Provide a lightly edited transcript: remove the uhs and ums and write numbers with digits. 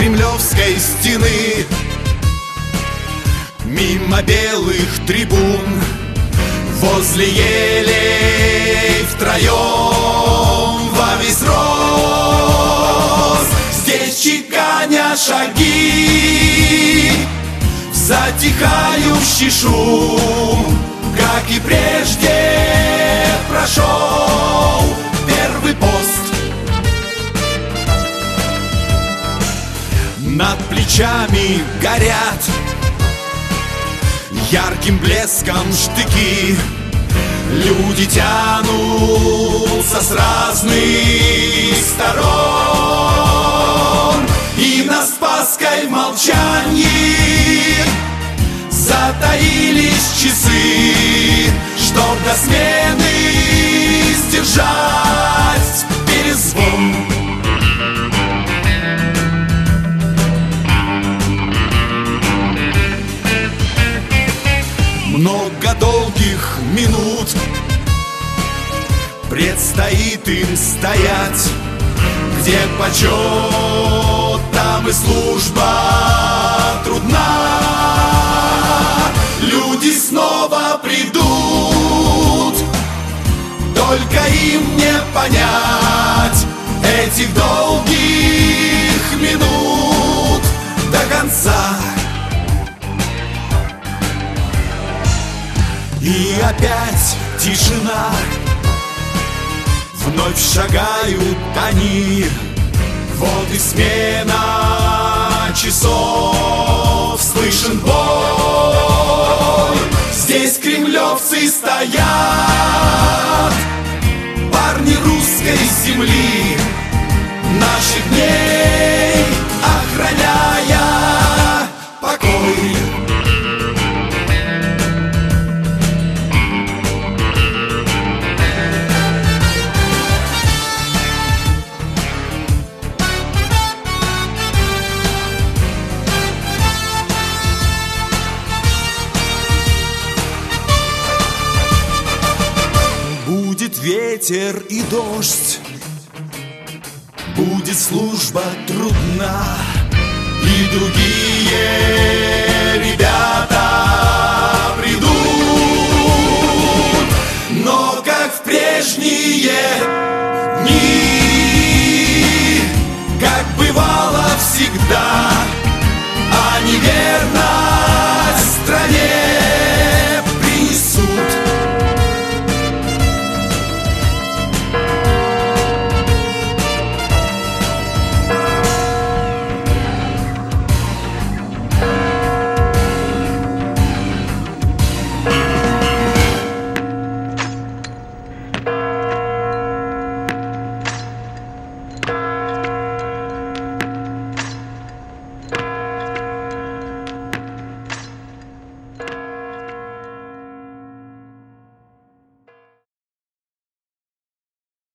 Кремлевской стены, мимо белых трибун, возле елей втроем во весь рост. Здесь, чеканя шаги, в затихающий шум, как и прежде, прошел первый пост. Над плечами горят ярким блеском штыки, люди тянутся с разных сторон, и на Спасской в молчании затаились часы, чтоб до смены сдержать перезвон. Много долгих минут предстоит им стоять, где почет, там и служба трудна. Люди снова придут, только им не понять этих долгих минут до конца. И опять тишина, вновь шагают они, вот и смена часов, слышен бой. Здесь кремлевцы стоят, парни русской земли, наших дней охраняя покой. Будет ветер и дождь, будет служба трудна, и другие ребята придут, но как в прежние